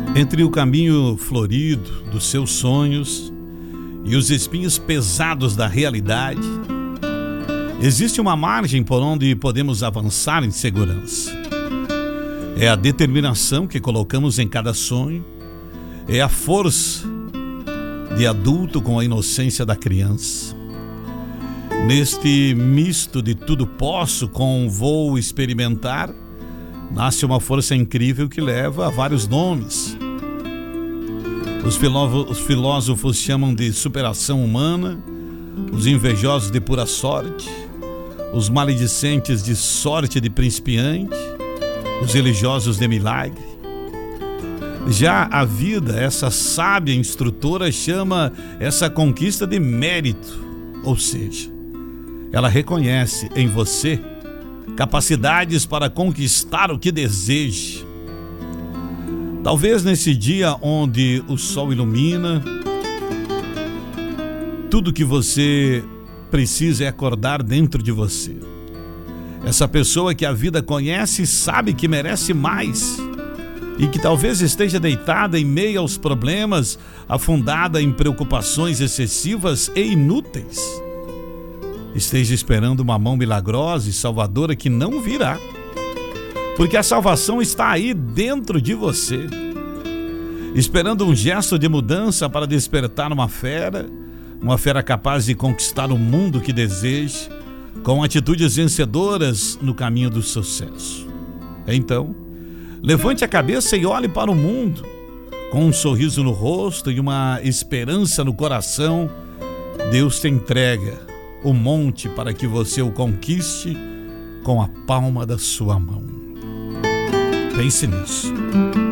Entre o caminho florido dos seus sonhos e os espinhos pesados da realidade, existe uma margem por onde podemos avançar em segurança. É a determinação que colocamos em cada sonho, é a força de adulto com a inocência da criança. Neste misto de tudo posso com vou experimentar, nasce uma força incrível que leva a vários nomes. Os filósofos chamam de superação humana, os invejosos de pura sorte, os maledicentes de sorte de principiante, os religiosos de milagre. Já a vida, essa sábia instrutora, chama essa conquista de mérito, ou seja, ela reconhece em você capacidades para conquistar o que deseja. Talvez nesse dia onde o sol ilumina, tudo que você precisa é acordar dentro de você. Essa pessoa que a vida conhece sabe que merece mais e que talvez esteja deitada em meio aos problemas, afundada em preocupações excessivas e inúteis. Esteja esperando uma mão milagrosa e salvadora que não virá, porque a salvação está aí dentro de você, esperando um gesto de mudança para despertar uma fera capaz de conquistar o mundo que deseja, com atitudes vencedoras no caminho do sucesso. Então, levante a cabeça e olhe para o mundo, com um sorriso no rosto e uma esperança no coração. Deus te entrega o monte para que você o conquiste com a palma da sua mão. Pense nisso.